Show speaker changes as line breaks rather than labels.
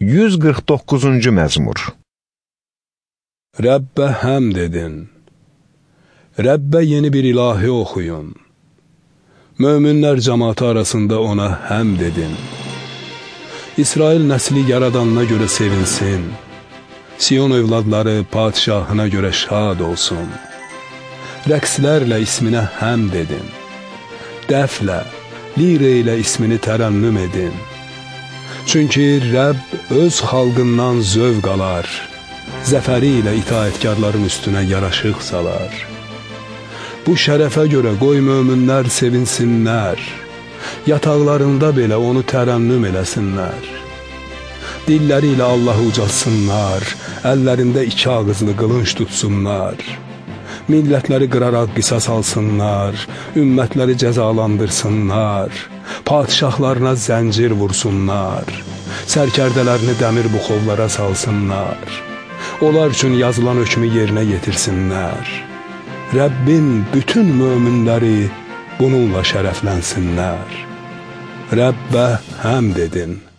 149-cu məzmur.
Rəbbə həmd edin. Rəbbə yeni bir ilahi oxuyun. Möminlər cəmaatı arasında ona həmd edin. İsrail nəsli yaradanına görə sevinsin. Siyon övladları padişahına görə şad olsun. Rəqslərlə isminə həmd edin. Dəflə, lirə ilə ismini tərənnüm edin. Çünki Rəbb öz xalqından zövq alar, zəfəri ilə itaətkarların üstünə yaraşıq salar. Bu şərəfə görə qoy möminlər sevinsinlər, yataqlarında belə onu tərənnüm eləsinlər. Dilləri ilə Allahı ucalsınlar, əllərində 2 ağızlı qılınc tutsunlar. Millətləri qıraraq qisas alsınlar, ümmətləri cəzalandırsınlar, padişahlarına zəncir vursunlar, sərkərdələrini dəmir buxovlara salsınlar, onlar üçün yazılan hökmü yerinə yetirsinlər. Rəbbin bütün möminləri bununla şərəflənsinlər. Rəbbə həmd edin.